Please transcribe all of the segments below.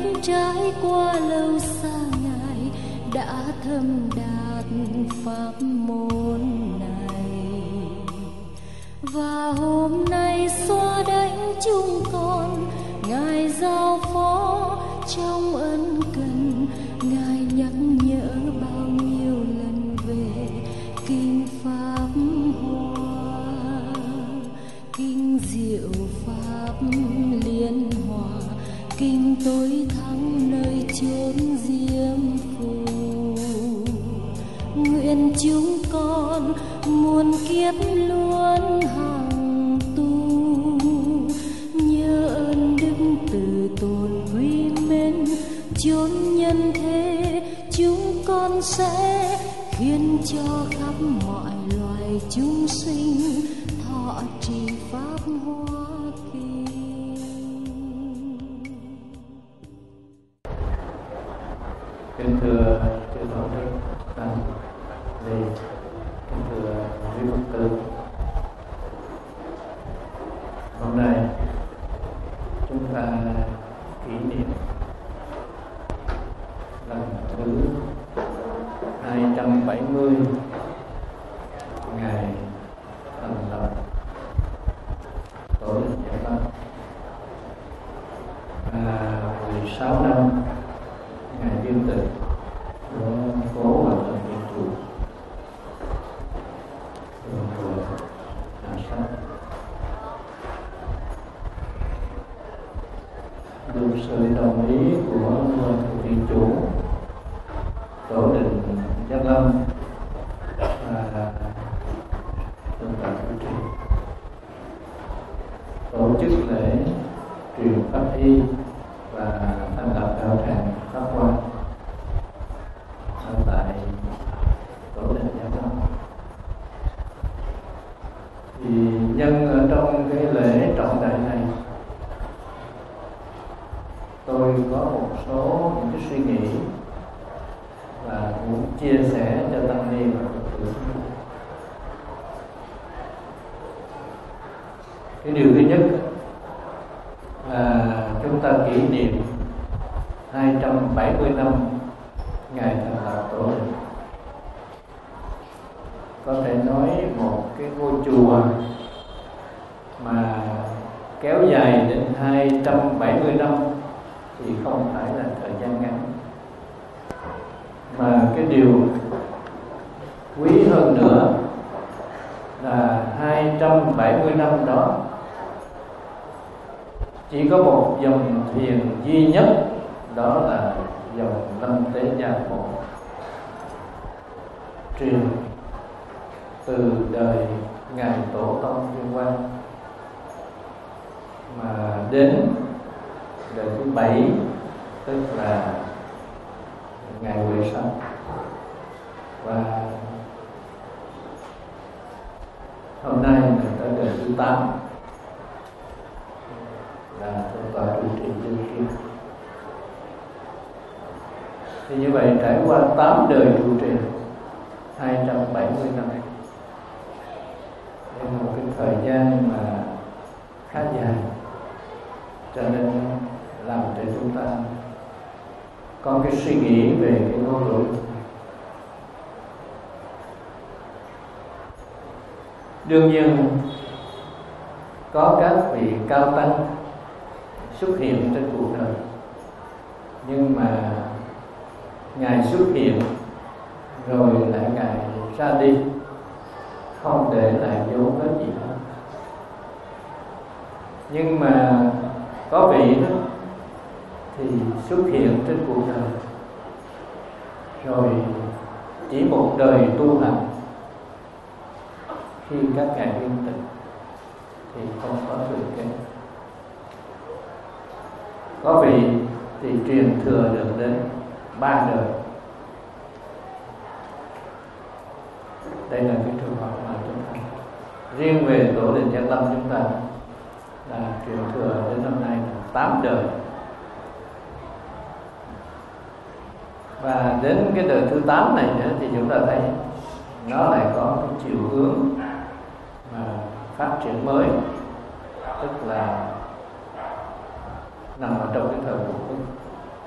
trải qua lâu xa ngày đã thâm đạt pháp môn này, và hôm nay xóa đánh chúng con. Ngài giao phó trong ân cần, Ngài nhắc nhở bao nhiêu lần về kinh pháp hoa, kinh diệu pháp liên hòa, kinh tối thắng nơi chốn diêm phù. Nguyện chúng con muôn kiếp luôn hằng tu, nhớ ơn đức từ tốn quý mến chốn nhân thế. Chúng con sẽ khiến cho khắp mọi loài chúng sinh thọ trì pháp hoa kinh. Kính thưa chư tổ đức tăng ni, kính thưa quý Phật tử, hôm nay chúng ta kỷ niệm lần thứ 270 ngày thành lập Tổ đình Giác Lâm, và 16 năm ngày viên tịch của cố Hòa Thượng Thiên Trụ thường thuộc Hà Sách. Được sự đồng ý của Hòa Thượng Thiên Trụ, Tổ đình Giác Lâm và Tôn Tạo Chủ trì tổ chức lễ truyền pháp y và thành lập đạo tràng Pháp Hoa ở tại Tổ đình Giác Lâm. Thì nhân ở trong cái lễ trọng đại này, tôi có một số những cái suy nghĩ và muốn chia sẻ cho tăng ni và Phật tử. Cái điều thứ nhất là chúng ta kỷ niệm 270 năm ngày thành lập Tổ đình. Có thể nói một cái ngôi chùa mà kéo dài đến 270 năm thì không phải là thời gian ngắn, mà cái điều quý hơn nữa là 270 năm đó chỉ có một dòng thiền duy nhất, đó là dòng Lâm Tế Gia Phổ, truyền từ đời ngài Tổ tông Tuyên Quang mà đến đời thứ 7, tức là ngày Huệ Sanh, và hôm nay mình tới đời thứ 8 là Tôn Tọa Chủ trì Dân Kiên. Thì như vậy trải qua 8 đời trụ trì 270 năm, đây là một cái thời gian mà khá dài, cho nên làm cho chúng ta có cái suy nghĩ về cái ngôn ngữ. Đương nhiên có các vị cao tăng xuất hiện trên cuộc đời, nhưng mà Ngài xuất hiện rồi lại Ngài ra đi, không để lại dấu vết gì hết. Nhưng mà có vị đó thì xuất hiện trên cuộc đời rồi chỉ một đời tu hành, khi các ngài viên tịch thì không có thừa kế. Có vị thì truyền thừa được đến 3 đời. Đây là cái trường hợp mà chúng ta riêng về Tổ đình Giác Lâm chúng ta là truyền thừa đến năm nay là 8 đời. Và đến cái đời thứ 8 này nữa thì chúng ta thấy nó lại có cái chiều hướng mà phát triển mới, tức là nằm ở trong cái thời Vũ Quốc.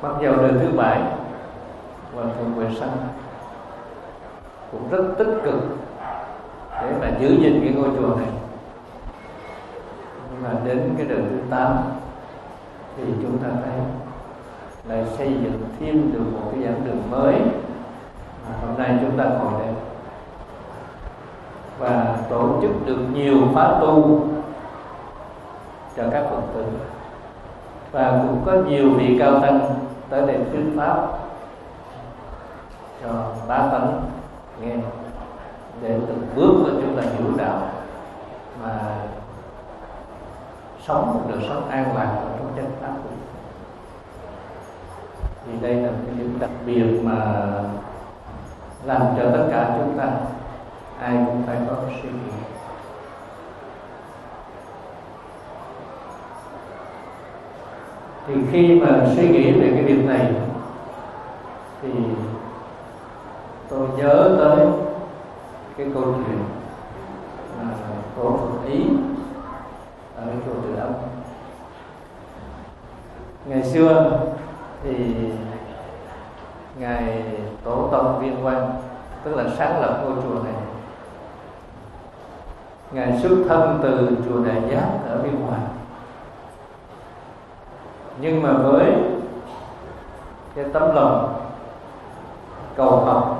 Mặc dầu đời thứ 7, Hòa Thượng Huệ Sanh cũng rất tích cực để mà giữ gìn cái ngôi chùa này. Nhưng mà đến cái đời thứ 8 thì chúng ta thấy lại xây dựng thêm được một cái giảng đường mới mà hôm nay chúng ta ngồi đây, và tổ chức được nhiều khóa tu cho các Phật tử, và cũng có nhiều vị cao tăng tới đây thuyết pháp cho bá tánh nghe, để từng bước mà chúng ta hiểu đạo mà sống một đời sống an lạc ở trong chánh pháp. Thì đây là cái điểm đặc biệt mà làm cho tất cả chúng ta ai cũng phải có suy nghĩ. Thì khi mà suy nghĩ về cái việc này thì tôi nhớ tới cái câu chuyện của Phật Ý ở chùa Từ Âm. Ngày xưa thì ngài Tổ tông Viên Quang, tức là sáng lập ngôi chùa này, ngài xuất thân từ chùa Đại Giác ở Biên Hòa. Nhưng mà với cái tấm lòng cầu học,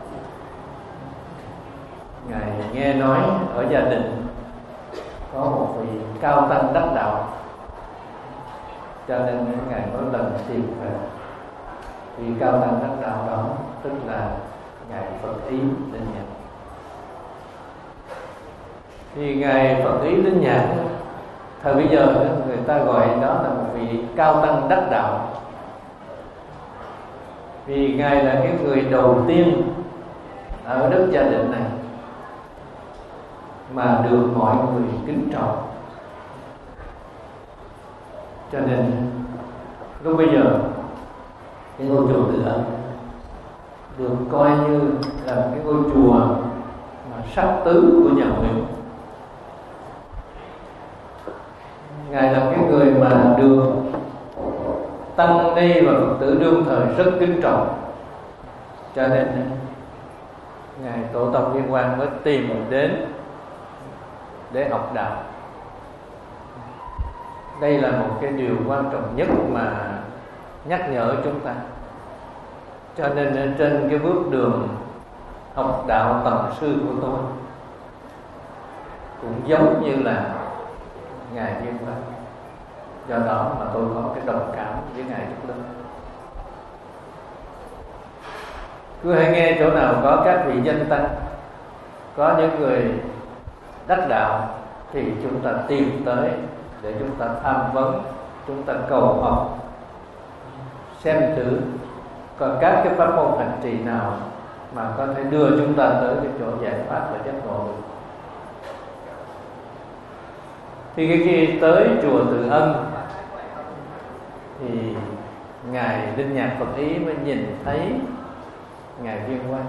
ngài nghe nói ở gia đình có một vị cao tăng đắc đạo, cho nên ngài có lần tìm về vị cao tăng đắc đạo đó, tức là ngài Phật Ý Linh Nhạc. Thì ngài Phật Ý Linh Nhạc thời bây giờ người ta gọi đó là một vị cao tăng đắc đạo, vì ngài là cái người đầu tiên ở đất Gia Định này mà được mọi người kính trọng. Cho nên lúc bây giờ cái ngôi chùa Từ Âm được coi như là cái ngôi chùa mà sắc tứ của nhà Nguyễn. Ngài là cái người mà được tăng ni và Phật tử đương thời rất kính trọng, cho nên ngài Tổ tông Viên Quang mới tìm đến để học đạo. Đây là một cái điều quan trọng nhất mà nhắc nhở chúng ta. Cho nên trên cái bước đường học đạo tầm sư của tôi cũng giống như là ngài Viên Quang. Do đó mà tôi có cái đồng cảm với ngài rất lớn. Cứ hãy nghe chỗ nào có các vị danh tăng, có những người đắc đạo, thì chúng ta tìm tới để chúng ta tham vấn, chúng ta cầu học, xem thử còn các cái pháp môn hành trì nào mà có thể đưa chúng ta tới cái chỗ giải pháp và giác ngộ. Thì khi tới chùa Từ Âm thì ngài Linh Nhạc Phật Ý mới nhìn thấy ngài Viên Quang,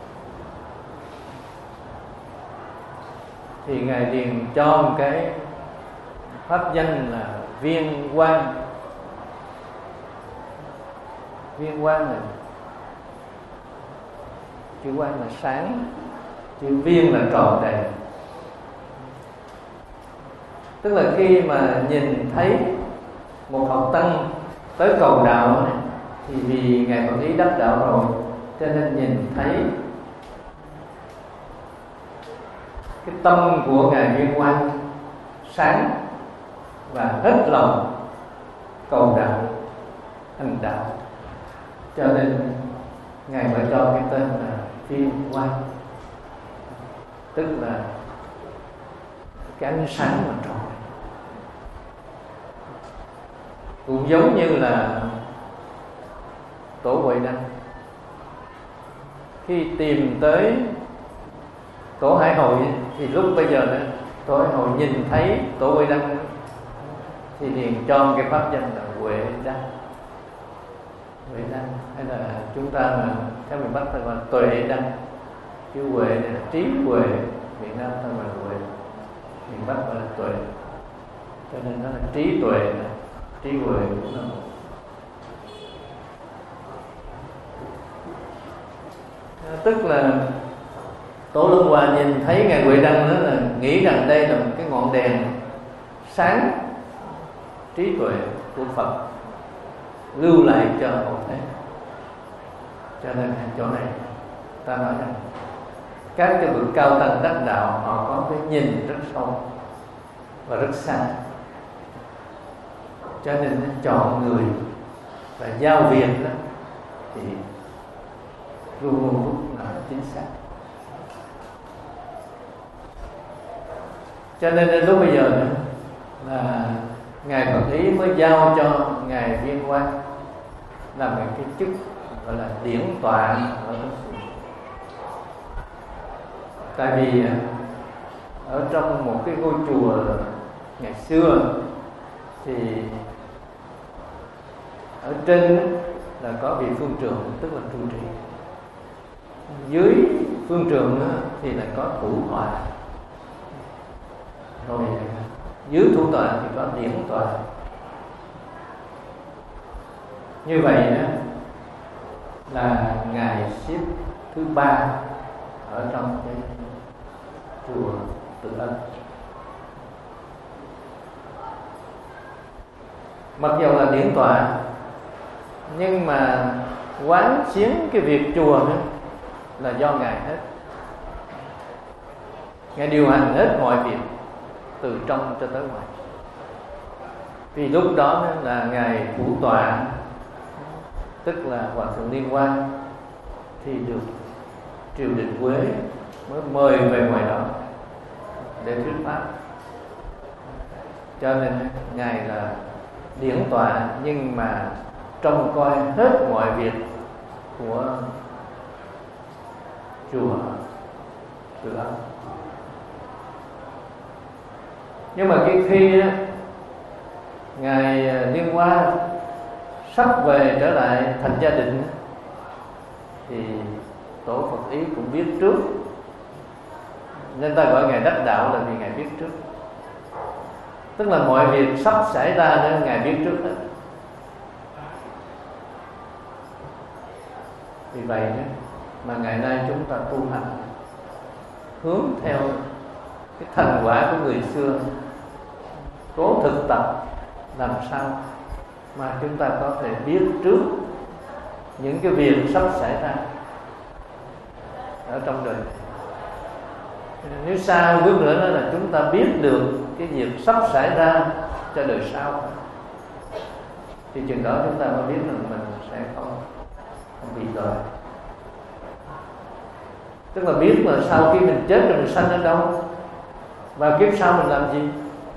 thì ngài liền cho một cái pháp danh là Viên Quang. Viên Quang này, chữ Quang là sáng, chữ Viên là tròn đầy. Tức là khi mà nhìn thấy một học tăng tới cầu đạo này, thì vì ngài Phật Ý đắc đạo rồi, cho nên nhìn thấy cái tâm của ngài Viên Quang sáng và hết lòng cầu đạo, hành đạo, cho nên ngài mới cho cái tên là Viên Quang, tức là cái ánh sáng mà tròn. Cũng giống như là Tổ Huệ Đăng khi tìm tới Tổ Hải Hội, thì lúc bây giờ đó, Tổ Hải Hội nhìn thấy Tổ Huệ Đăng thì liền cho cái pháp danh là Huệ Đăng. Huệ Đăng hay là chúng ta là theo miền Bắc ta gọi là Tuệ Đăng. Chữ Huệ này là trí huệ, Việt Nam ta gọi là Huệ, miền Bắc gọi là Tuệ, cho nên nó là trí tuệ, trí huệ cũng là một. Tức là Tổ Luân Hòa nhìn thấy Ngài Huệ Đăng đó là nghĩ rằng đây là một cái ngọn đèn sáng trí tuệ của Phật lưu lại cho hậu thế. Cho nên chỗ này ta nói rằng các cái bậc cao tăng đắc đạo họ có cái nhìn rất sâu và rất xa, cho nên chọn người và giao việc đó thì luôn luôn lúc nào chính xác. Cho nên đến lúc bây giờ nữa là Ngài Phật Ý mới giao cho Ngài Viên Quang làm cái chức gọi là điển tọa ở trong sự. Tại vì ở trong một cái ngôi chùa ngày xưa thì ở trên là có vị phương trưởng, tức là trụ trì. Dưới phương trưởng thì là có thủ tọa. Rồi dưới thủ tọa thì có điển tọa. Như vậy đó là Ngài xếp thứ 3 ở trong cái chùa Tự Ân. Mặc dù là điển tọa nhưng mà quán xuyến cái việc chùa đó là do Ngài hết. Ngài điều hành hết mọi việc từ trong cho tới ngoài. Vì lúc đó là Ngài Thủ tọa, tức là Hòa Thượng Liên Quan, thì được triều đình Huế mới mời về ngoài đó để thuyết pháp. Cho nên Ngài là điển tọa nhưng mà trông coi hết mọi việc của chùa Tự Ân. Nhưng mà khi Ngài Liên Hoa sắp về trở lại thành gia định thì Tổ Phật Ý cũng biết trước, nên ta gọi Ngài đắc đạo là vì Ngài biết trước. Tức là mọi việc sắp xảy ra nên Ngài biết trước hết. Vì vậy đó, mà ngày nay chúng ta tu hành hướng theo cái thành quả của người xưa, cố thực tập làm sao mà chúng ta có thể biết trước những cái việc sắp xảy ra ở trong đời. Nếu xa bước nữa đó là chúng ta biết được cái việc sắp xảy ra cho đời sau, thì chừng đó chúng ta mới biết rằng mình sẽ không bị đời. Tức là biết là sau khi mình chết rồi mình sanh ở đâu và kiếp sau mình làm gì.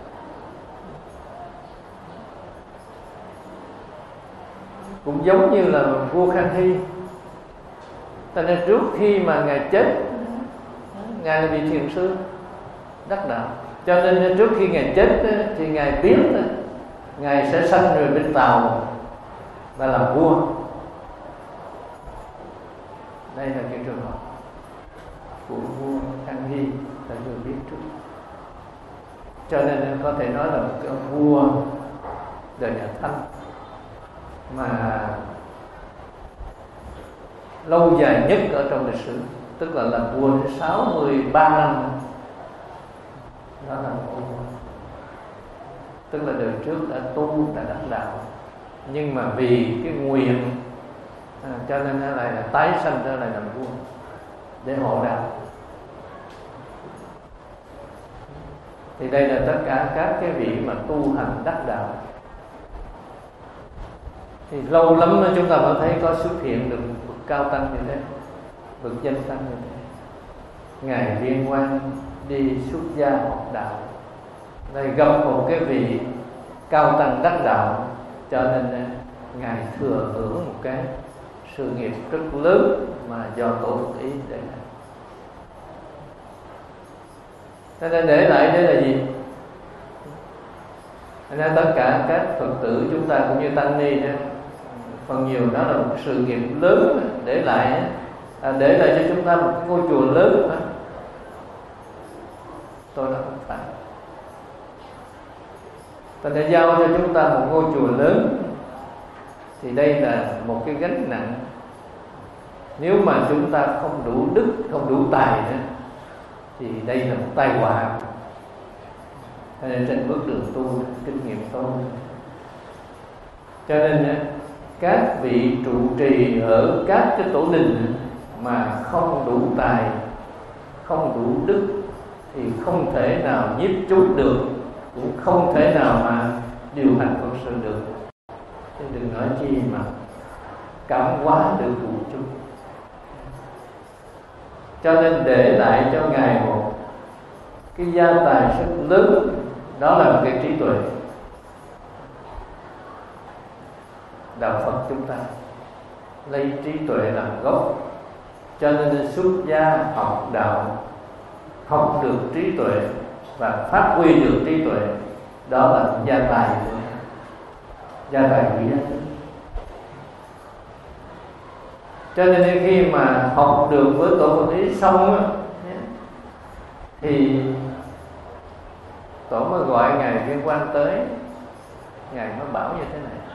Cũng giống như là vua Khang Hy, cho nên trước khi mà Ngài chết, Ngài là vị thiền sư đắc đạo, cho nên trước khi Ngài chết thì Ngài biết Ngài sẽ sanh rồi bên Tàu và làm vua. Đây là cái trường hợp của vua Khang Hy là người biết trước. Cho nên có thể nói là một cái ông vua đời nhà Thanh mà lâu dài nhất ở trong lịch sử, tức là làm vua đến 63 năm. Đó là một ông vua, tức là đời trước đã tu, đã đắc đạo, nhưng mà vì cái nguyện cho nên nó lại là tái sanh trở lại làm vua để hộ đạo. Thì đây là tất cả các cái vị mà tu hành đắc đạo. Thì lâu lắm chúng ta mới thấy có xuất hiện được bậc cao tăng như thế, bậc danh tăng như thế. Ngài Viên Quang đi xuất gia học đạo, này gặp một cái vị cao tăng đắc đạo, cho nên Ngài thừa hưởng một cái sự nghiệp rất lớn mà do Tổ Phật Ý để lại. Cho nên để lại đây là gì? Nên tất cả các Phật tử chúng ta cũng như tăng ni đó, phần nhiều đó là một sự nghiệp lớn để lại cho chúng ta một cái ngôi chùa lớn đó. Tôi nói không phải. Ta đã giao cho chúng ta một ngôi chùa lớn, thì đây là một cái gánh nặng Nếu mà chúng ta không đủ đức, không đủ tài nữa, thì đây là một tai họa. Cho nên trên bước đường tu, kinh nghiệm tu, cho nên các vị trụ trì ở các cái tổ đình mà không đủ tài, không đủ đức thì không thể nào nhiếp chúng được, cũng không thể nào mà điều hành Phật sự được. Chứ đừng nói chi mà cảm hóa được tụi chúng. Cho nên để lại cho Ngài một cái gia tài rất lớn, đó là một cái trí tuệ. Đạo Phật chúng ta lấy trí tuệ làm gốc, cho nên xuất gia học đạo, học được trí tuệ và phát huy được trí tuệ, đó là gia tài của gia tài quý giá. Cho nên khi mà học được với tổ Phật ý xong á, thì tổ mới gọi Ngài Viên Quang tới. Ngài mới bảo như thế này,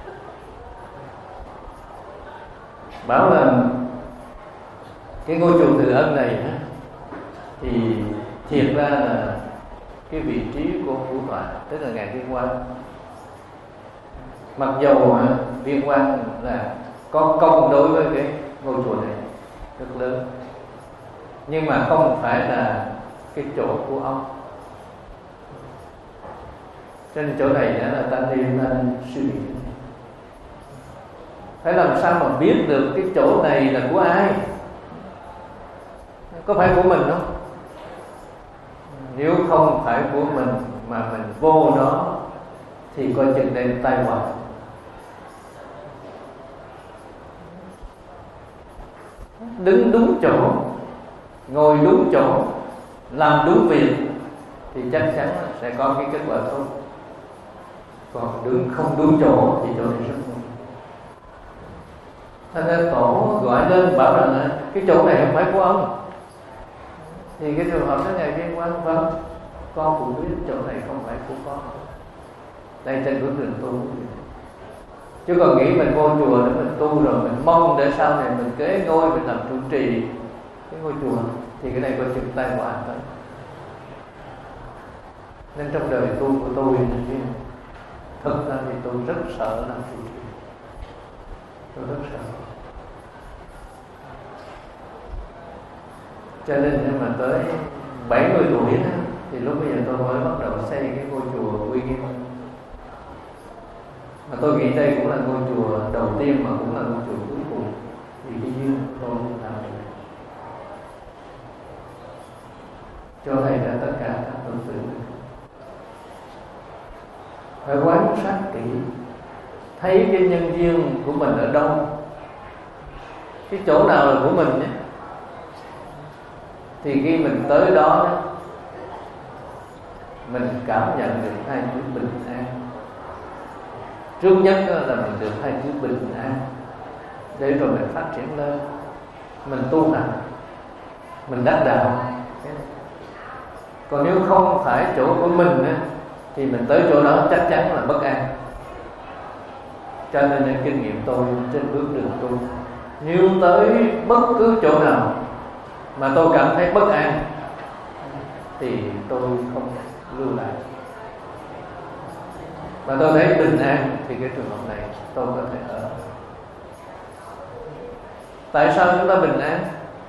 bảo là cái ngôi chùa Từ Ân này thì thiệt ra là cái vị trí của Phú Tọa, tức là Ngài Viên Quang. Mặc dầu Viên Quang là có công đối với cái ngôi chùa này rất lớn, nhưng mà không phải là cái chỗ của ông. Trên chỗ này là ta nên suy nghĩ, phải làm sao mà biết được cái chỗ này là của ai, có phải của mình không? Nếu không phải của mình mà mình vô nó thì coi chừng đây tai họa. Đứng đúng chỗ, ngồi đúng chỗ, làm đúng việc thì chắc chắn sẽ có cái kết quả tốt. Còn đứng không đúng chỗ thì chỗ này rất nguy. Thành ra tổ gọi lên bảo rằng là cái chỗ này không phải của ông. Thì cái trường hợp đó Ngài Viên Quang, vâng, con cũng biết chỗ này không phải của con. Đây trên bước đường tu. Chứ còn nghĩ mình vô chùa để mình tu rồi mình mong để sau này mình kế ngôi, mình làm trụ trì cái ngôi chùa, thì cái này có chừng tai họa thôi. Nên trong đời tu của tôi, thực ra thì tôi rất sợ làm trụ trì. Tôi rất sợ. Cho nên nếu mà tới 70 tuổi đó, thì lúc bây giờ tôi mới bắt đầu xây cái ngôi chùa uy nghiêm. Mà tôi nghĩ đây cũng là ngôi chùa đầu tiên mà cũng là ngôi chùa cuối cùng, vì cái duyên tôi làm được. Cho thầy ra tất cả các Phật tử phải quan sát kỹ, thấy cái nhân duyên của mình ở đâu, cái chỗ nào là của mình nhé. Thì khi mình tới đó, mình cảm nhận được hai chữ bình an. Trước nhất là mình được hai chữ bình an, để rồi mình phát triển lên, mình tu hành, mình đắc đạo. Còn nếu không phải chỗ của mình thì mình tới chỗ đó chắc chắn là bất an. Cho nên kinh nghiệm tôi trên bước đường tu, nếu tới bất cứ chỗ nào mà tôi cảm thấy bất an thì tôi không lưu lại. Mà tôi thấy bình an thì cái trường hợp này tôi có thể ở. Tại sao chúng ta bình an?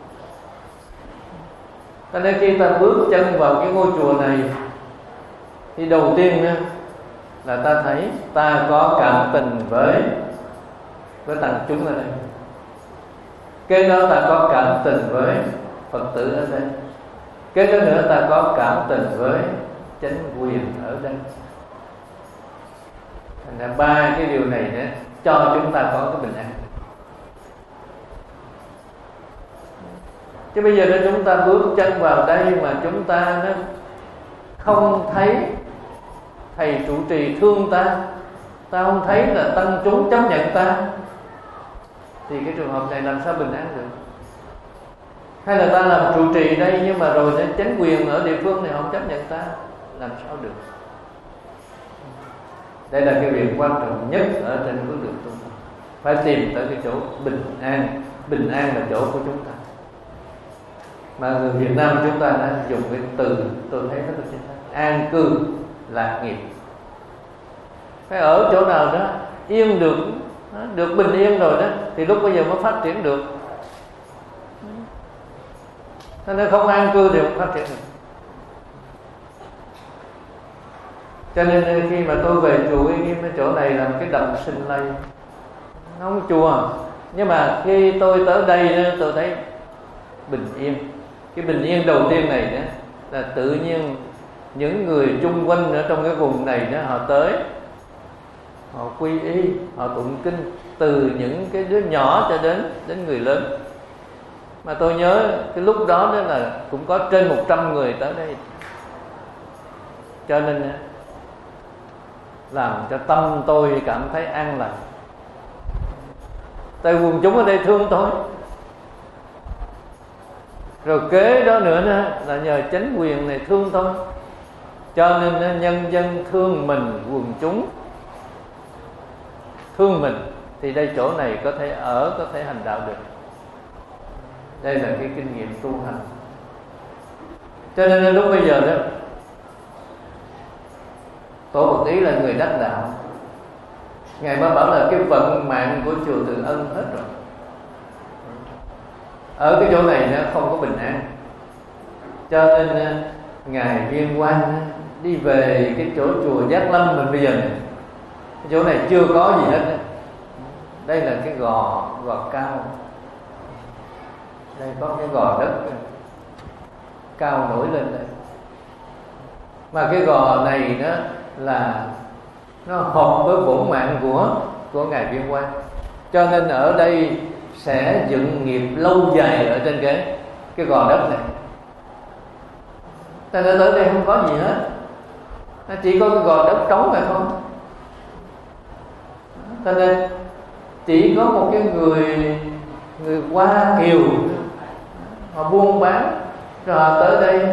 Cho nên khi ta bước chân vào cái ngôi chùa này thì đầu tiên là ta thấy ta có cảm tình với tăng chúng ở đây. Kế đó ta có cảm tình với Phật tử ở đây. Kế đó nữa ta có cảm tình với chánh quyền ở đây. Thành ra ba cái điều này đó cho chúng ta có cái bình an. Chứ bây giờ nếu chúng ta bước chân vào đây mà chúng ta nó không thấy thầy trụ trì thương ta, ta không thấy là tăng chúng chấp nhận ta, thì cái trường hợp này làm sao bình an được? Hay là ta làm trụ trì đây nhưng mà rồi đến chánh quyền ở địa phương này không chấp nhận ta, làm sao được? Đây là cái việc quan trọng nhất ở trên bước đường tu, phải tìm tới cái chỗ bình an bình an là chỗ của chúng ta. Mà người Việt Nam chúng ta đã dùng cái từ tôi thấy rất là chính xác: an cư lạc nghiệp. Phải ở chỗ nào đó yên được bình yên rồi đó thì lúc bây giờ mới phát triển được. Nên không an cư thì không phát triển được. Cho nên khi mà tôi về chùa Uy Nghiêm, cái chỗ này là cái đầm Sinh Lây, nó không chùa, nhưng mà khi tôi tới đây tôi thấy bình yên. Cái bình yên đầu tiên này đó là tự nhiên những người chung quanh ở trong cái vùng này đó, họ tới, họ quy y, họ tụng kinh, từ những cái đứa nhỏ cho đến người lớn. Mà tôi nhớ cái lúc đó là cũng có trên 100 người tới đây, cho nên làm cho tâm tôi cảm thấy an lành. Tại quần chúng ở đây thương tôi. Rồi kế đó nữa là nhờ chính quyền này thương tôi, cho nên nhân dân thương mình, quần chúng thương mình, thì đây chỗ này có thể ở, có thể hành đạo được. Đây là cái kinh nghiệm tu hành. Cho nên lúc bây giờ đó, Tổ Phật Ý là người đắc đạo. Ngài mới bảo là cái vận mạng của chùa Từ Ân hết rồi. Ở cái chỗ này nó không có bình an, cho nên Ngài Viên Quang đi về cái chỗ chùa Giác Lâm mình bây giờ này. Cái chỗ này chưa có gì hết. Đây là cái gò cao. Đây có cái gò đất cao nổi lên đây. Mà cái gò này đó là nó hợp với bổn mạng của Ngài Viên Quang, cho nên ở đây sẽ dựng nghiệp lâu dài ở trên cái gò đất này. Ta tới đây không có gì hết, chỉ có cái gò đất trống này thôi. Cho nên chỉ có một cái người Hoa Kiều, họ buôn bán, rồi họ tới đây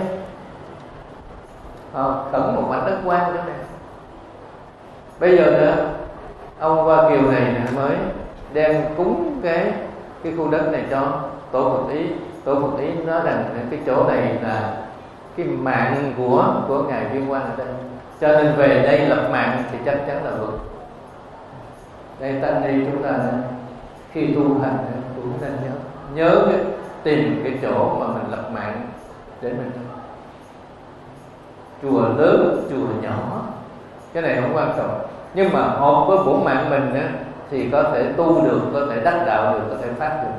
họ khẩn một mảnh đất quan nữa này. Bây giờ nữa ông Hoa Kiều này mới đem cúng cái khu đất này cho Tổ Phật Ý. Tổ Phật Ý nói rằng cái chỗ này là cái mạng của Ngài Viên Quang ở đây, cho nên về đây lập mạng thì chắc chắn là vững. Đây ta đi chúng ta khi tu hành cũng nên nhớ tìm cái chỗ mà mình lập mạng để mình chùa lớn chùa nhỏ cái này không quan trọng, nhưng mà hợp với bổn mạng mình á, thì có thể tu được, có thể đắc đạo được, có thể phát được.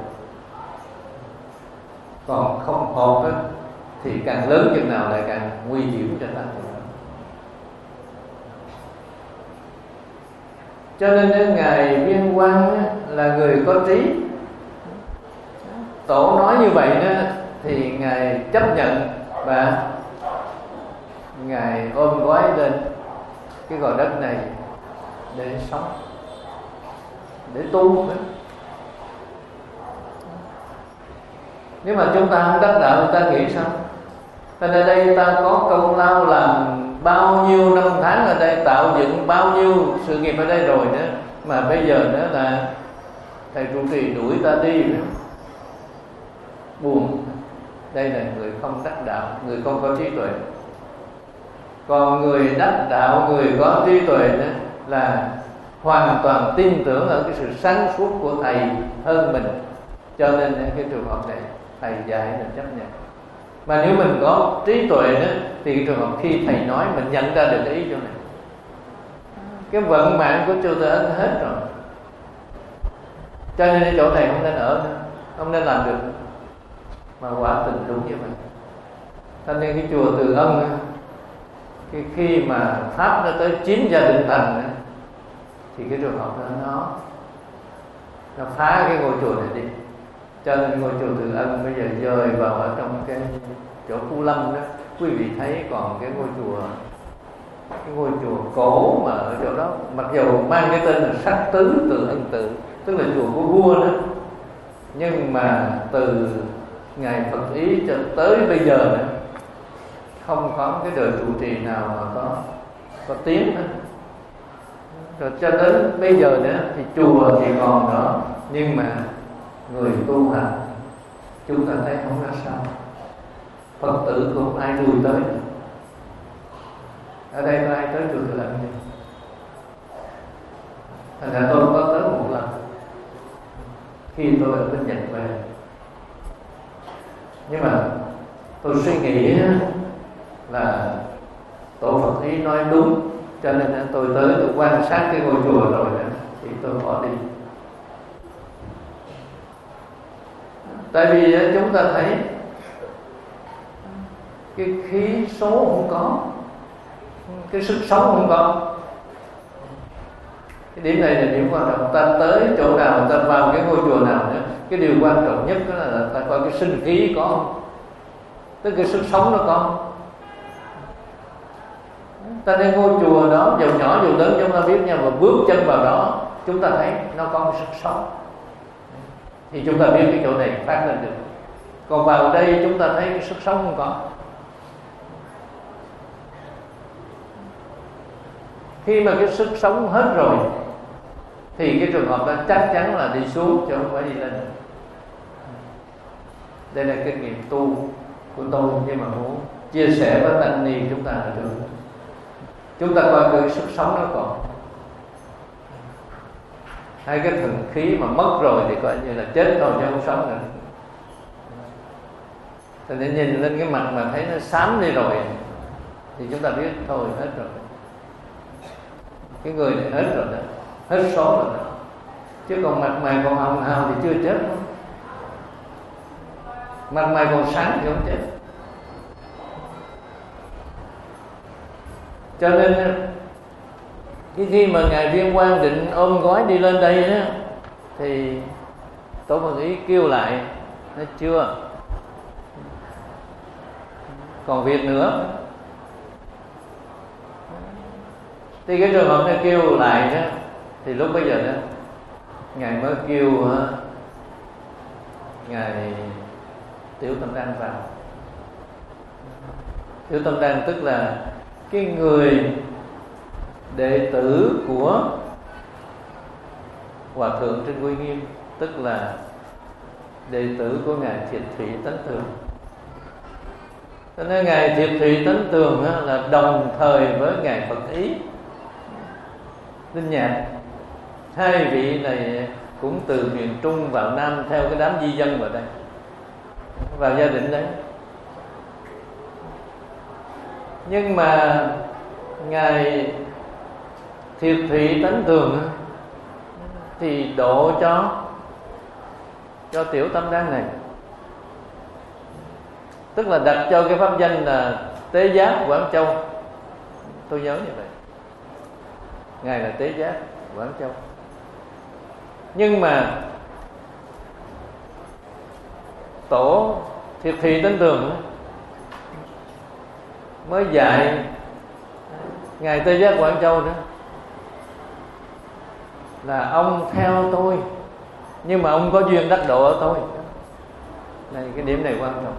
Còn không hợp á, thì càng lớn chừng nào lại càng nguy hiểm cho ta. Cho nên Ngài Viên Quang là người có trí. Tổ nói như vậy đó, thì Ngài chấp nhận và Ngài ôm gói lên cái gò đất này để sống, để tu. Nếu mà chúng ta không đắc đạo, người ta nghĩ sao? Nên ở đây ta có công lao làm bao nhiêu năm tháng ở đây, tạo dựng bao nhiêu sự nghiệp ở đây rồi nữa, mà bây giờ nữa là thầy trụ trì đuổi ta đi nữa. Buồn. Đây là người không đắc đạo, người không có trí tuệ. Còn người đắc đạo, người có trí tuệ đó là hoàn toàn tin tưởng ở cái sự sáng suốt của thầy hơn mình, cho nên cái trường hợp này thầy dạy mình chấp nhận. Mà nếu mình có trí tuệ đó, thì cái trường hợp khi thầy nói mình nhận ra được cái ý chỗ này. Cái vận mạng của chùa Từ Ân hết rồi, cho nên cái chỗ này không nên ở nữa, không nên làm được. Mà quả tình đúng như vậy. Cho nên cái chùa Từ Ân khi mà Pháp nó tới 9 gia đình thành thì cái trường hợp đó nó phá cái ngôi chùa này đi. Cho nên ngôi chùa Từ Ân bây giờ dời vào ở trong cái chỗ Phú Lâm đó. Quý vị thấy còn cái ngôi chùa cổ mà ở chỗ đó, mặc dù mang cái tên là Sắc Tứ Từ Ân Tự, tức là chùa của vua đó, nhưng mà từ Ngài Phật Ý cho tới bây giờ nữa, không có cái đời trụ trì nào mà có tiếng nữa. Rồi cho đến bây giờ nữa thì chùa thì còn đó, nhưng mà người tu hành chúng ta thấy không ra sao. Phật tử không ai đuổi tới nữa. Ở đây có ai tới được lần gì? Thành ra tôi có tới một lần khi tôi ở bên Nhật về. Nhưng mà tôi suy nghĩ là tổ Phật ý nói đúng, cho nên tôi tới tôi quan sát cái ngôi chùa rồi thì tôi bỏ đi. Tại vì chúng ta thấy cái khí số không có, cái sức sống không có. Cái điểm này là điểm quan trọng. Ta tới chỗ nào, ta vào cái ngôi chùa nào nữa, cái điều quan trọng nhất đó là ta coi cái sinh khí có không, tức cái sức sống nó có không. Ta đến ngôi chùa đó, dầu nhỏ dầu lớn chúng ta biết, nhưng mà bước chân vào đó chúng ta thấy nó có một sức sống, thì chúng ta biết cái chỗ này phát lên được. Còn vào đây chúng ta thấy cái sức sống không có. Khi mà cái sức sống hết rồi thì cái trường hợp đó chắc chắn là đi xuống chứ không phải đi lên. Đây là kinh nghiệm tu của tôi, nhưng mà muốn chia sẻ với tăng ni chúng ta là được. Chúng ta coi cái sức sống nó còn. Hai cái thần khí mà mất rồi thì coi như là chết thôi chứ không sống nữa. Thì để nhìn lên cái mặt mà thấy nó xám đi rồi thì chúng ta biết thôi hết rồi. Cái người này hết rồi đó, hết số rồi đó. Chứ còn mặt mày còn hồng hào thì chưa chết đâu. Mặt mày còn sáng thì không chết. Cho nên cái khi mà Ngài Viên Quang định ôm gói đi lên đây đó, thì Tổ Phật Ý kêu lại, nói chưa, còn việc nữa. Thì cái trường hợp này kêu lại đó, thì lúc bây giờ đó Ngài mới kêu Ngài Tiểu Tâm Đan vào. Tiểu Tâm Đan tức là cái người đệ tử của Hòa Thượng Trinh Quy Nghiêm, tức là đệ tử của Ngài Thiệt Thủy Tấn Tường. Cho nên Ngài Thiệt Thủy Tấn Tường là đồng thời với Ngài Phật Ý Linh Nhạc. Hai vị này cũng từ miền Trung vào Nam theo cái đám di dân vào đây, vào gia đình đấy. Nhưng mà Ngài Thiệt Thủy Tấn Tường thì độ cho Tiểu Tâm Đan này, tức là đặt cho cái pháp danh là Tế Giác Quảng Châu. Tôi nhớ như vậy, Ngài là Tế Giác Quảng Châu. Nhưng mà Tổ Thiệt Thủy Tấn Tường mới dạy Ngài Tế Giác Quảng Châu đó là ông theo tôi, nhưng mà ông có duyên đắc độ ở tôi. Này, cái điểm này quan trọng.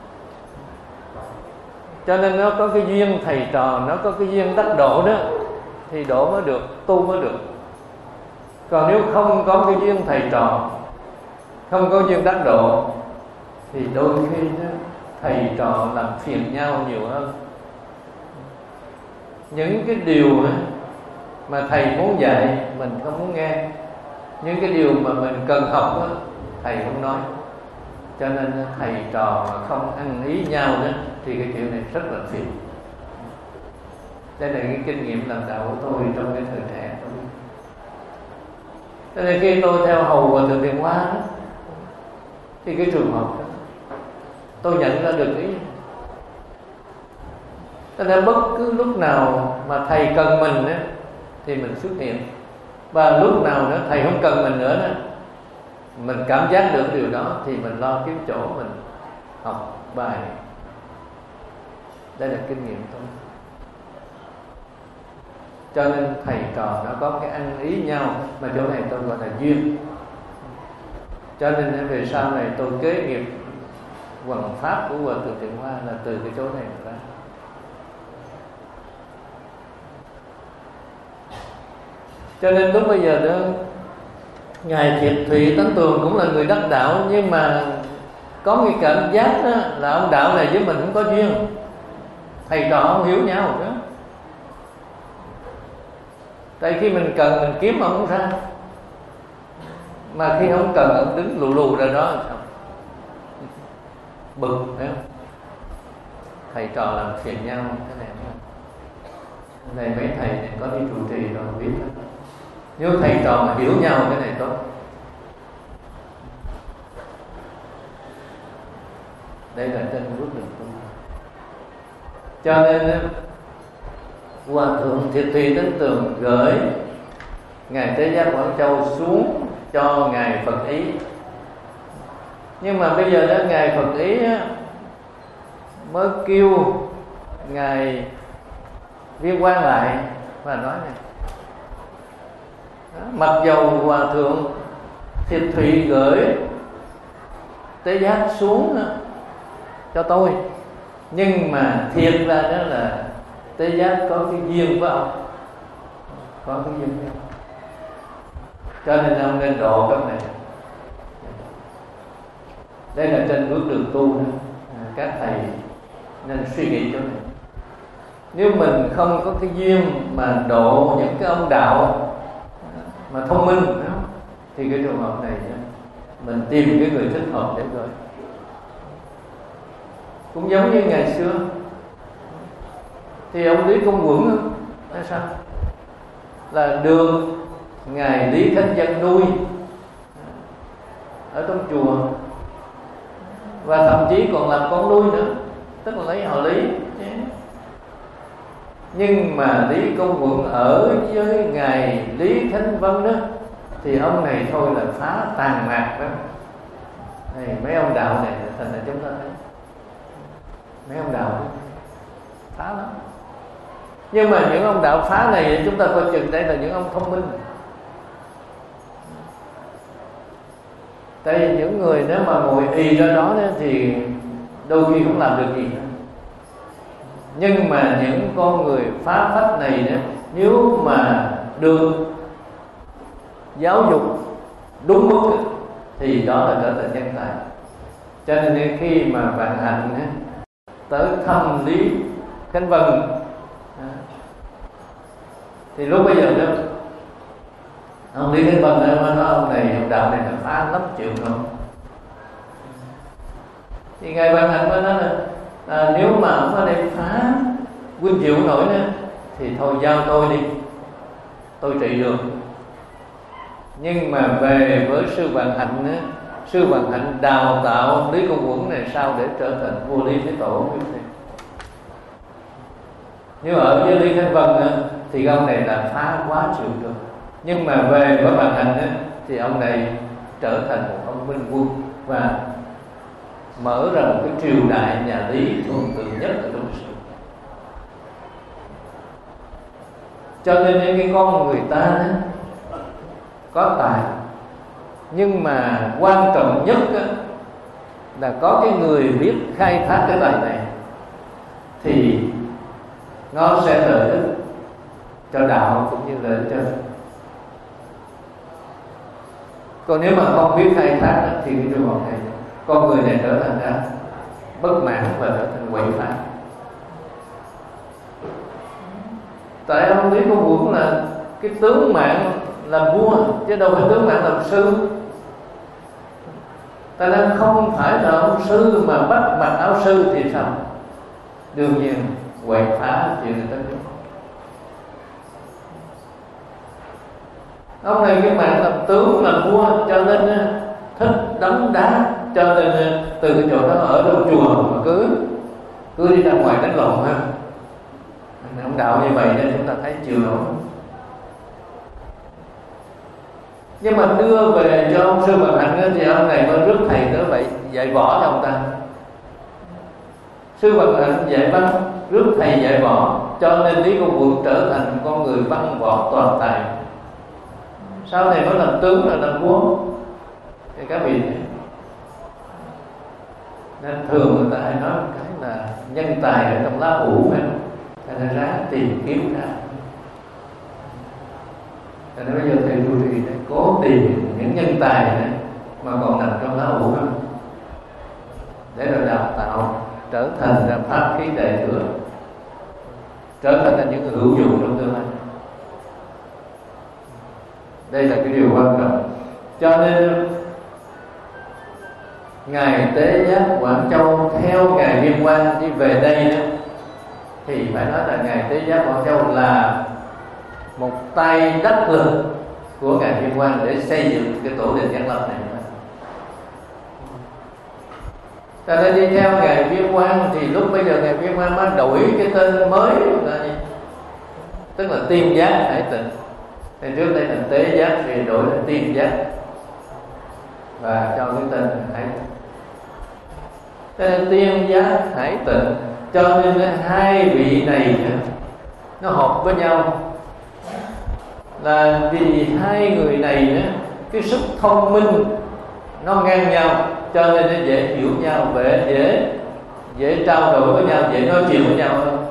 Cho nên nó có cái duyên thầy trò, nó có cái duyên đắc độ đó thì độ mới được, tu mới được. Còn nếu không có cái duyên thầy trò, không có duyên đắc độ, thì đôi khi đó, thầy trò làm phiền nhau nhiều hơn. Những cái điều mà thầy muốn dạy mình không muốn nghe, những cái điều mà mình cần học đó, thầy không nói. Cho nên thầy trò mà không ăn ý nhau đó thì cái chuyện này rất là phiền. Đây là cái kinh nghiệm làm đạo của tôi trong cái thời trẻ tôi. Cho nên khi tôi theo hầu Hòa Thượng Thiện Hoa đó, thì cái trường hợp đó tôi nhận ra được ý. Cho nên bất cứ lúc nào mà thầy cần mình đó, thì mình xuất hiện. Và lúc nào nữa thầy không cần mình nữa đó, mình cảm giác được điều đó thì mình lo kiếm chỗ mình học bài. Đây là kinh nghiệm tôi. Cho nên thầy trò nó có cái ăn ý nhau, mà chỗ này tôi gọi là duyên. Cho nên về sau này tôi kế nghiệp hoằng pháp của Hòa Thượng Thiện Hoa là từ cái chỗ này ra. Cho nên lúc bây giờ đó Ngài Thiệt Thụy Tấn Tường cũng là người đắc đạo, nhưng mà có cái cảm giác đó là ông đạo này với mình không có duyên, thầy trò không hiểu nhau nữa. Tại khi mình cần mình kiếm ông không ra, mà khi không cần ông đứng lù lù ra đó sao bực, phải không? Thầy trò làm phiền nhau thế này này, mấy thầy này có đi trụ trì rồi biết đó. Nếu thầy trò mà hiểu nhau cái này tốt. Đây là trên bước đường tu. Cho nên Hòa Thượng Thiệt Thụy Tấn Tường gửi Ngài Tế Giác Quảng Châu xuống cho Ngài Phật Ý. Nhưng mà bây giờ đó Ngài Phật Ý mới kêu Ngài Viên Quang lại và nói này: mặc dầu Hòa Thượng Thiệt Thụy gửi Tế Giác xuống cho tôi, nhưng mà thiệt ra đó là Tế Giác có cái duyên với ông, có cái duyên với ông, cho nên ông nên độ cái này. Đây là trên bước đường tu đó. Các thầy nên suy nghĩ chỗ này. Nếu mình không có cái duyên mà độ những cái ông đạo mà thông minh đó, thì cái trường hợp này mình tìm cái người thích hợp để rồi. Cũng giống như ngày xưa thì ông Lý Công Uẩn là sao? Là được Ngài Lý Khánh Dân nuôi ở trong chùa, và thậm chí còn làm con nuôi nữa, tức là lấy họ Lý. Nhưng mà Lý Công Uẩn ở với Ngài Lý Khánh Vân đó, thì ông này thôi là phá tàn mạc đó. Này, mấy ông đạo này thành là chúng ta thấy mấy ông đạo phá lắm. Nhưng mà những ông đạo phá này chúng ta coi chừng đây là những ông thông minh. Tại vì những người nếu mà ngồi y ra đó thì đôi khi không làm được gì nữa. Nhưng mà những con người phá phách này đó, nếu mà được giáo dục đúng mức thì đó là trở thành nhân tài. Cho nên khi mà bạn Hạnh tới thăm Lý Khánh Vân thì lúc bây giờ đó ông Lý Khánh Vân mới nói ông này, ông đạo này là phá lắm chịu không. Thì Ngài Bạn Hạnh mới nói là nếu mà ông ở đây phá huynh chịu nổi nữa thì thôi giao tôi đi, tôi trị được. Nhưng mà về với sư Bạn Hạnh á, sư Bạn Hạnh đào tạo ông Lý Công Uẩn này sao để trở thành vua Lý Thế Tổ như thế. Nhưng mà ở với Lý Khánh Vân á, thì ông này là phá quá chịu được. Nhưng mà về với Bạn Hạnh á, thì ông này trở thành một ông minh quân và mở ra một cái triều đại nhà Lý thuần tượng nhất ở trong lịch sử. Cho nên những cái con người ta đó, có tài, nhưng mà quan trọng nhất đó, là có cái người biết khai thác cái tài này thì nó sẽ lợi ích cho đạo cũng như lợi ích cho. Còn nếu mà không biết khai thác đó, thì cái trường hợp này con người này trở thành ra bất mãn và trở thành quậy phá. Tại ông Lý Công Uẩn là cái tướng mạng làm vua chứ đâu phải tướng mạng làm sư. Ta nên không phải là ông sư mà bắt mặc áo sư thì sao? Đương nhiên quậy phá chuyện người ta biết. Ông này cái mạng làm tướng làm vua cho nên thích đấm đá, cho nên từ cái chỗ đó ở trong chùa mà cứ đi ra ngoài đánh lộn ha. Ông đạo như vậy nên chúng ta thấy chịu nổi. Nhưng mà đưa về cho ông sư Bạn Hạnh thì ông này mới rước thầy tới vậy dạy võ cho ông ta. Sư Bạn Hạnh dạy văn, rước thầy dạy võ, cho nên Lý Công Uẩn trở thành con người văn võ toàn tài. Sau này mới làm tướng rồi làm vua. Thì các vị nên thường người ta hay nói một cái là nhân tài ở trong lá ủ phải không? Thành ra ráng tìm kiếm ra. Cho nên bây giờ thầy trụ trì cố tìm những nhân tài này mà còn nằm trong lá ủ đó, để rồi đào tạo trở thành ra pháp khí đại thừa, trở thành ra những người hữu dụng trong tương lai. Đây là cái điều quan trọng. Cho nên ngài Tế Giác Quảng Châu theo ngài Viên Quang đi về đây đó, thì phải nói là ngài Tế Giác Quảng Châu là một tay đắc lực của ngài Viên Quang để xây dựng cái tổ đình Giác Lâm này. Cho nên đi theo ngài Viên Quang thì lúc bây giờ ngài Viên Quang mới đổi cái tên mới là gì? Tức là Tiên Giác Hải Tịnh. Thì trước đây là Tế Giác thì đổi là Tiên Giác và cho cái tên là Hải Tịnh. Tên Tiên Giác Hải Tịnh, cho nên hai vị này nó hợp với nhau là vì hai người này cái sức thông minh nó ngang nhau, cho nên nó dễ hiểu nhau, dễ trao đổi với nhau, dễ nói chuyện với nhau hơn.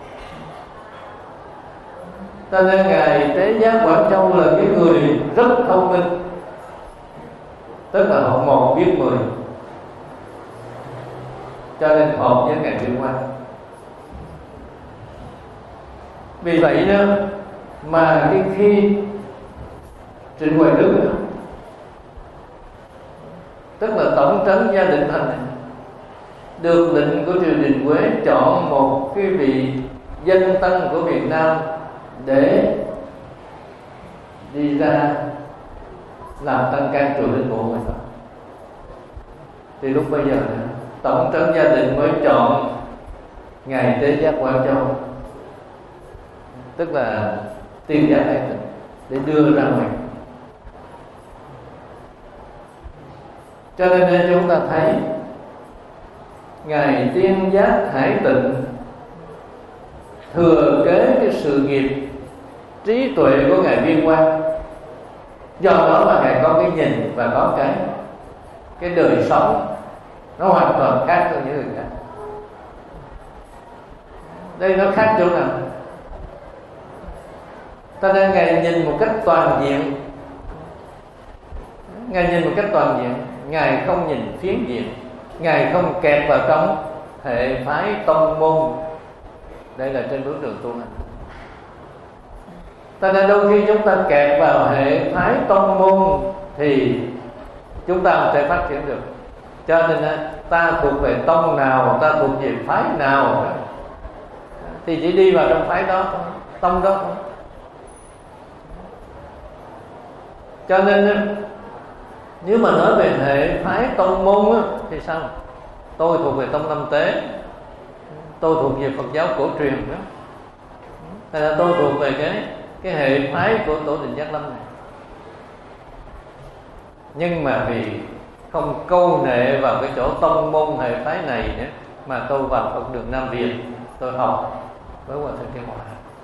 Cho nên ngài Tế Giác Quảng Châu là cái người rất thông minh, tức là học một biết 10, cho nên hợp với ngài Viên Quang. Vì vậy đó mà khi Trịnh Hoài Đức đó, tức là tổng trấn Gia Định Thành này, được lệnh của triều đình Huế chọn một cái vị danh tăng của Việt Nam để đi ra làm tăng can triều đình bộ người ta. Thì lúc bây giờ tổng trấn Gia Định mới chọn ngài Tế Giác Quảng Châu, tức là Tiên Giác Hải Tịnh, để đưa ra ngoài. Cho nên chúng ta thấy ngài Tiên Giác Hải Tịnh thừa kế cái sự nghiệp trí tuệ của ngài Viên Quang, do đó mà ngài có cái nhìn và có cái đời sống nó hoàn toàn khác với những người khác. Đây nó khác chỗ nào? Ta nên ngài nhìn một cách toàn diện, ngài nhìn một cách toàn diện, ngài không nhìn phiến diện, ngài không kẹp vào trong hệ phái tông môn. Đây là trên bước đường tu hành. Ta nên đôi khi chúng ta kẹp vào hệ phái tông môn thì chúng ta không thể phát triển được. Cho nên ta thuộc về tông nào, ta thuộc về phái nào thì chỉ đi vào trong phái đó thôi, tông đó thôi. Cho nên nếu mà nói về hệ phái tông môn thì sao? Tôi thuộc về tông Tâm Tế, tôi thuộc về Phật giáo cổ truyền đó, hay là tôi thuộc về cái hệ phái của tổ đình Giác Lâm này. Nhưng mà vì không câu nệ vào cái chỗ tông môn hệ phái này nữa, mà tôi vào Phật đường Nam Việt, tôi học với Hòa Thượng Thiên Hòa.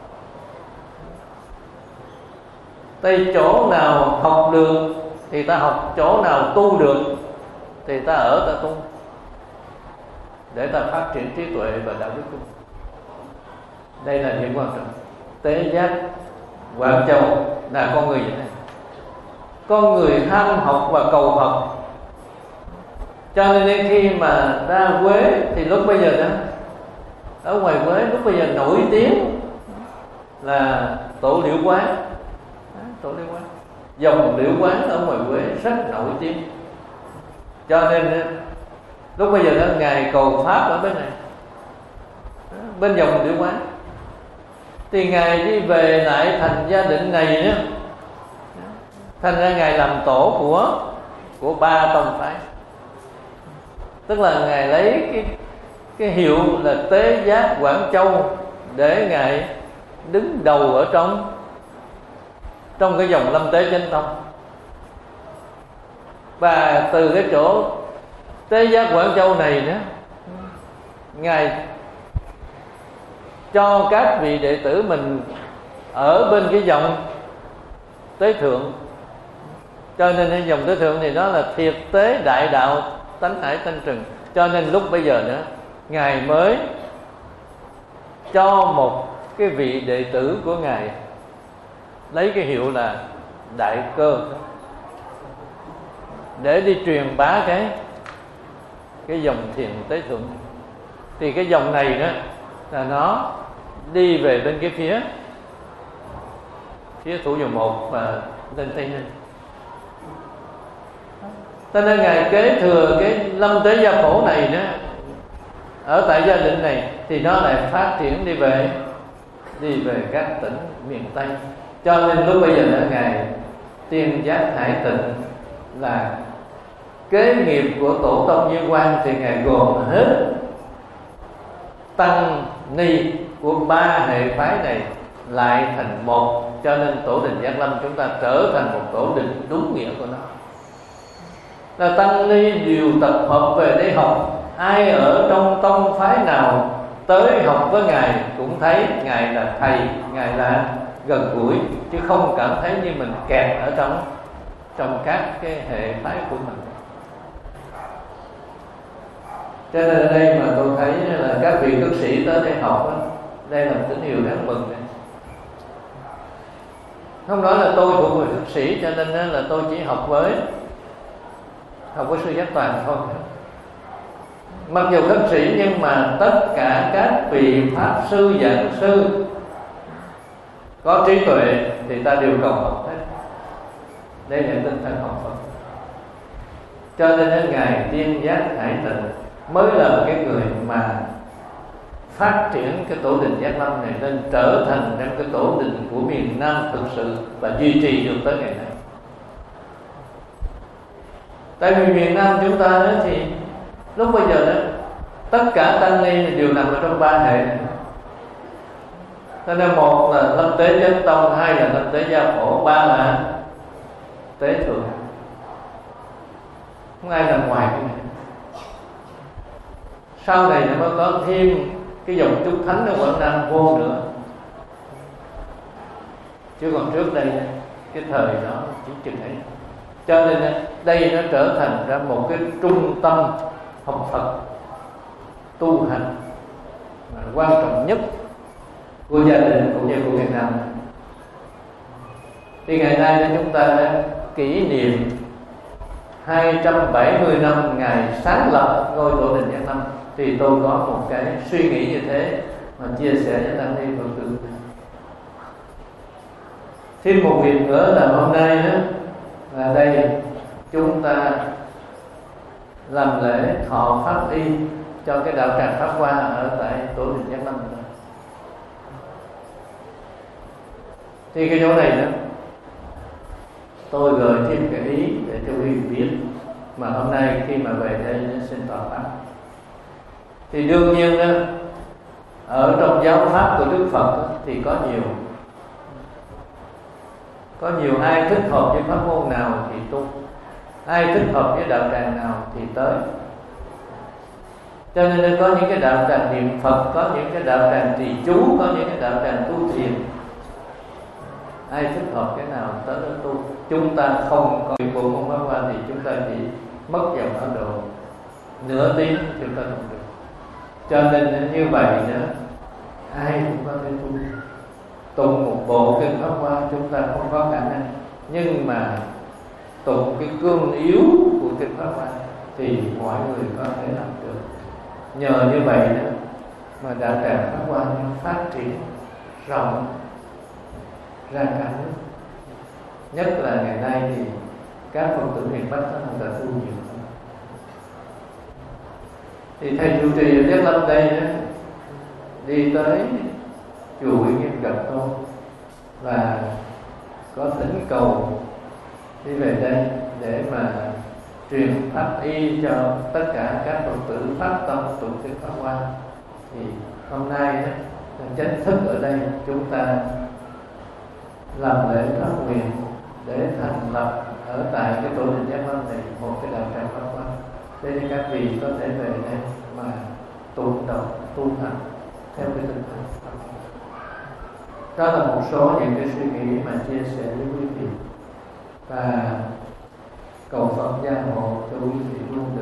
Tại chỗ nào học được thì ta học, chỗ nào tu được thì ta ở ta tu, để ta phát triển trí tuệ và đạo đức chung. Đây là điểm quan trọng. Tế Giác Quảng Châu là con người như thế này, con người ham học và cầu học. Cho nên khi mà ra Huế thì lúc bây giờ đó, ở ngoài Huế lúc bây giờ nổi tiếng là Tổ Liễu Quán. Tổ Liễu Quán, dòng Liễu Quán ở ngoài Huế rất nổi tiếng. Cho nên lúc bây giờ đó ngài cầu pháp ở bên này, bên dòng Liễu Quán, thì ngài đi về lại thành Gia Định này nữa, thành ra ngài làm tổ của 3 tông phái. Tức là ngài lấy cái hiệu là Tế Giác Quảng Châu để ngài đứng đầu ở trong cái dòng Lâm Tế Chánh Tông. Và từ cái chỗ Tế Giác Quảng Châu này nữa, ngài cho các vị đệ tử mình ở bên cái dòng Tế Thượng. Cho nên cái dòng Tế Thượng thì đó là thiệt tế đại đạo tánh hải thanh trừng. Cho nên lúc bây giờ nữa ngài mới cho một cái vị đệ tử của ngài lấy cái hiệu là Đại Cơ. để đi truyền bá cái dòng thiền tế thượng. Thì cái dòng này đó là nó đi về bên cái phía Thủ Dầu Một và lên Tây Ninh. Cho nên Ngài kế thừa cái lâm tế gia phổ này đó, ở tại Gia Định này, thì nó lại phát triển đi về các tỉnh miền Tây. Cho nên lúc bây giờ đó, Ngài Tiên Giác Hải Tịnh là kế nghiệp của tổ tông Như Quan, thì Ngài gồm hết tăng ni của ba hệ phái này lại thành một. Cho nên tổ đình Giác Lâm chúng ta trở thành một tổ đình đúng nghĩa của nó, là tăng ni đều tập hợp về để học. Ai ở trong tông phái nào tới học với Ngài cũng thấy Ngài là thầy, Ngài là gần gũi, chứ không cảm thấy như mình kẹt ở trong các cái hệ phái của mình. Cho nên ở đây mà tôi thấy là các vị cư sĩ tới đây học đó, đây là một tín hiệu đáng mừng này. Không nói là tôi thuộc về cư sĩ, cho nên là tôi chỉ học với sư Giác Toàn thôi. Mặc dù cư sĩ nhưng mà tất cả các vị pháp sư, giảng sư có trí tuệ thì ta đều cầu học hết. Đây là tinh thần học Phật. Cho nên Ngài Tiên Giác Hải Tịnh mới là cái người mà phát triển cái tổ đình Giác Lâm này nên trở thành trong cái tổ đình của miền Nam thực sự và duy trì được tới ngày nay. Tại vì miền Nam chúng ta đó thì lúc bây giờ đó tất cả tăng ni đều nằm ở trong ba hệ này. Cho nên một là Lâm Tế Chánh Tông, hai là Lâm Tế Gia Phổ, ba là Tế Thượng. Không ai nằm ngoài cái này. Sau này mới có thêm cái dòng Trúc Thánh ở Quảng Nam vô nữa. Chứ còn trước đây cái thời đó chỉ chừng ấy. Cho nên đây nó trở thành ra một cái trung tâm học Phật tu hành quan trọng nhất của Gia Định cũng như của Việt Nam. Thì ngày nay chúng ta đã kỷ niệm 270 năm Ngài sáng lập ngôi tổ đình Giác Lâm, thì tôi có một cái suy nghĩ như thế mà chia sẻ với tăng ni Phật tử. Thêm một việc nữa là hôm nay đó là đây chúng ta làm lễ thọ pháp y cho cái đạo tràng Pháp Hoa ở tại tổ đình Giác Lâm. Thì cái chỗ này đó tôi gửi thêm cái ý để cho quý vị biết, mà hôm nay khi mà về đây xin tọa pháp. Thì đương nhiên đó, ở trong giáo pháp của Đức Phật đó, thì có nhiều ai thích hợp với pháp môn nào thì tu, ai thích hợp với đạo tràng nào thì tới. Cho nên có những cái đạo tràng niệm Phật, có những cái đạo tràng trì chú, có những cái đạo tràng tu thiền. Ai thích hợp cái nào tới đó tu. Chúng ta không có bộ môn Pháp Hoa thì chúng ta chỉ mất dòng ở độ nửa tiếng chúng ta không được. Cho nên như vậy nữa, ai cũng có thể tu. Tụng một bộ kinh Pháp Hoa chúng ta không có khả năng, nhưng mà tụng cái cương yếu của kinh Pháp Hoa thì mọi người có thể làm được. Nhờ như vậy đó mà đạo tràng Pháp Hoa phát triển rộng ra cả nước. Nhất là ngày nay thì các Phật tử miền Bắc nó đã tu nhiều hơn. Thì thầy trụ trì ở Giác Lâm đây đó, đi tới chùa Nguyễn Nghiêm gặp tôi và có thỉnh cầu đi về đây để mà truyền pháp y cho tất cả các Phật tử pháp tâm tụng kinh Pháp Hoa. Thì hôm nay đó, chính thức ở đây chúng ta làm lễ phát nguyện để thành lập ở tại cái tổ đình Giác Lâm này một cái đạo tràng Pháp Hoa, để các vị có thể về đây mà tụng đọc tu hành theo cái tinh thần. Đó là một số những cái suy nghĩ mà chia sẻ với quý vị, và cầu Phật gia hộ cho quý vị luôn